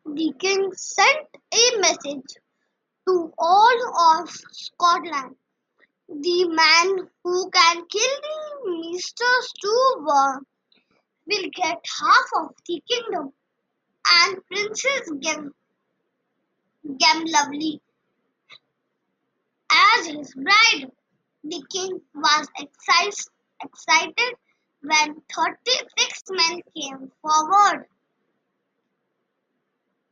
The king sent a message to all of Scotland. The man who can kill the Mr. Stewart will get half of the kingdom, and Princess Gamlovely as his bride. The king was excited when 36 men came forward.